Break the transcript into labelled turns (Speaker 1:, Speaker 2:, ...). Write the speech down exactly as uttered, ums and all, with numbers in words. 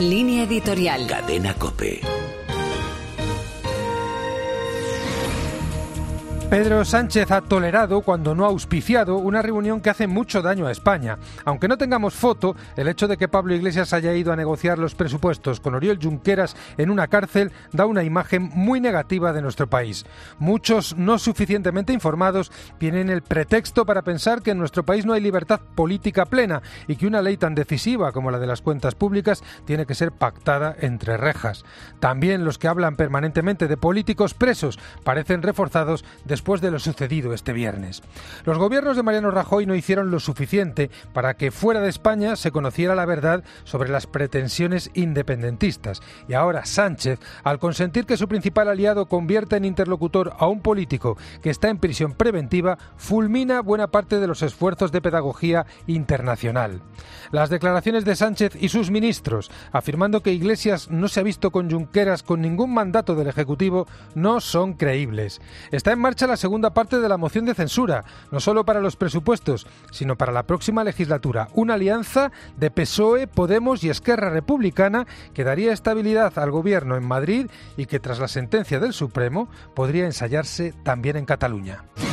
Speaker 1: Línea editorial.
Speaker 2: Cadena COPE.
Speaker 3: Pedro Sánchez ha tolerado, cuando no ha auspiciado, una reunión que hace mucho daño a España. Aunque no tengamos foto, el hecho de que Pablo Iglesias haya ido a negociar los presupuestos con Oriol Junqueras en una cárcel da una imagen muy negativa de nuestro país. Muchos no suficientemente informados tienen el pretexto para pensar que en nuestro país no hay libertad política plena y que una ley tan decisiva como la de las cuentas públicas tiene que ser pactada entre rejas. También los que hablan permanentemente de políticos presos parecen reforzados después después de lo sucedido este viernes. Los gobiernos de Mariano Rajoy no hicieron lo suficiente para que fuera de España se conociera la verdad sobre las pretensiones independentistas. Y ahora Sánchez, al consentir que su principal aliado convierta en interlocutor a un político que está en prisión preventiva, fulmina buena parte de los esfuerzos de pedagogía internacional. Las declaraciones de Sánchez y sus ministros, afirmando que Iglesias no se ha visto con Junqueras con ningún mandato del Ejecutivo, no son creíbles. Está en marcha la segunda parte de la moción de censura, no solo para los presupuestos, sino para la próxima legislatura. Una alianza de P S O E, Podemos y Esquerra Republicana que daría estabilidad al gobierno en Madrid y que, tras la sentencia del Supremo, podría ensayarse también en Cataluña.